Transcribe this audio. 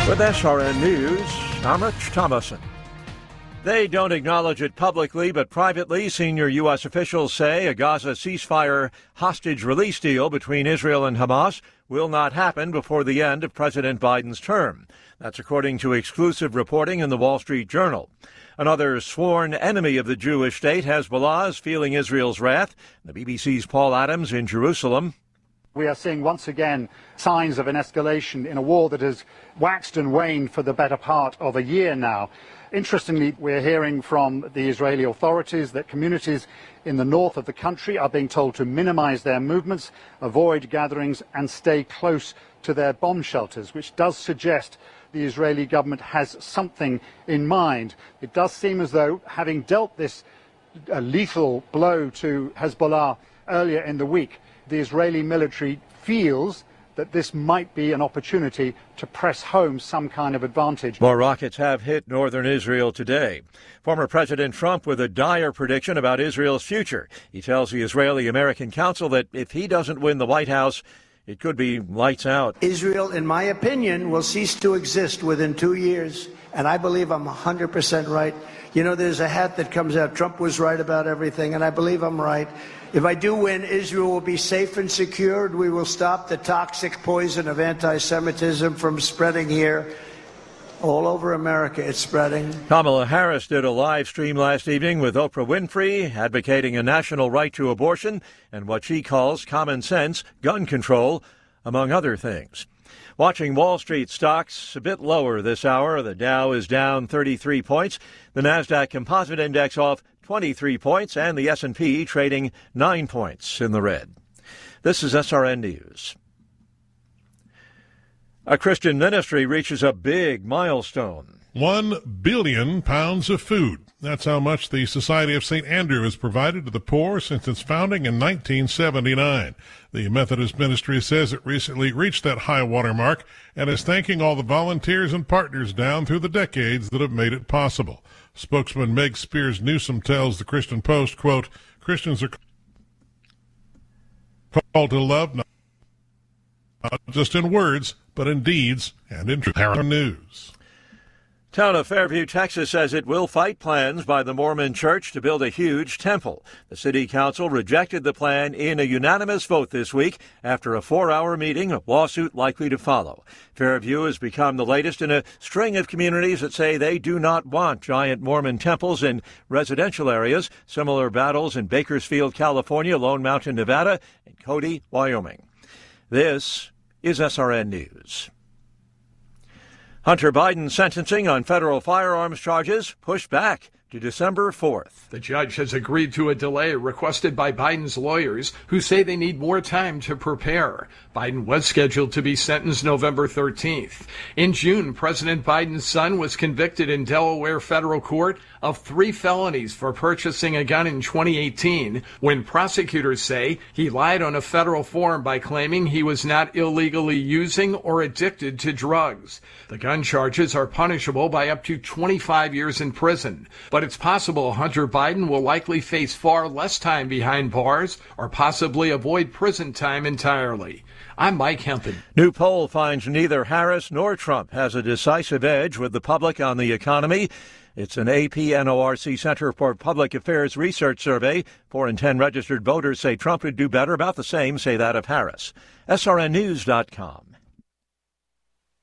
With SRN News, I'm Rich Thomason. They don't acknowledge it publicly, but privately, senior U.S. officials say a Gaza ceasefire hostage release deal between Israel and Hamas will not happen before the end of President Biden's term. That's according to exclusive reporting in the Wall Street Journal. Another sworn enemy of the Jewish state, Hezbollah, is feeling Israel's wrath. The BBC's Paul Adams in Jerusalem. We are seeing once again signs of an escalation in a war that has waxed and waned for the better part of a year now. Interestingly, we're hearing from the Israeli authorities that communities in the north of the country are being told to minimize their movements, avoid gatherings and stay close to their bomb shelters, which does suggest the Israeli government has something in mind. It does seem as though, having dealt this lethal blow to Hezbollah earlier in the week, the Israeli military feels that this might be an opportunity to press home some kind of advantage. More rockets have hit northern Israel today. Former President Trump with a dire prediction about Israel's future. He tells the Israeli-American Council that if he doesn't win the White House, it could be lights out. Israel, in my opinion, will cease to exist within 2 years, and I believe I'm 100% right. You know, there's a hat that comes out, Trump was right about everything, and I believe I'm right. If I do win, Israel will be safe and secured. We will stop the toxic poison of anti-Semitism from spreading here. All over America, it's spreading. Kamala Harris did a live stream last evening with Oprah Winfrey, advocating a national right to abortion and what she calls common sense gun control, among other things. Watching Wall Street stocks a bit lower this hour. The Dow is down 33 points. The Nasdaq Composite Index off 23 points, and the S&P trading 9 points in the red. This is SRN News. A Christian ministry reaches a big milestone. 1 billion pounds of food. That's how much the Society of St. Andrew has provided to the poor since its founding in 1979. The Methodist ministry says it recently reached that high water mark and is thanking all the volunteers and partners down through the decades that have made it possible. Spokesman Meg Spears Newsom tells the Christian Post, quote, Christians are called to love not just in words, but in deeds and in truth. News. Town of Fairview, Texas says it will fight plans by the Mormon Church to build a huge temple. The city council rejected the plan in a unanimous vote this week after a 4-hour meeting, a lawsuit likely to follow. Fairview has become the latest in a string of communities that say they do not want giant Mormon temples in residential areas. Similar battles in Bakersfield, California, Lone Mountain, Nevada, and Cody, Wyoming. This is SRN News. Hunter Biden's sentencing on federal firearms charges pushed back to December 4th. The judge has agreed to a delay requested by Biden's lawyers, who say they need more time to prepare. Biden was scheduled to be sentenced November 13th. In June, President Biden's son was convicted in Delaware federal court of 3 felonies for purchasing a gun in 2018, when prosecutors say he lied on a federal form by claiming he was not illegally using or addicted to drugs. The gun charges are punishable by up to 25 years in prison. But it's possible Hunter Biden will likely face far less time behind bars or possibly avoid prison time entirely. I'm Mike Hempin. New poll finds neither Harris nor Trump has a decisive edge with the public on the economy. It's an AP-NORC Center for Public Affairs research survey. 4 in 10 registered voters say Trump would do better. About the same say that of Harris. SRNnews.com.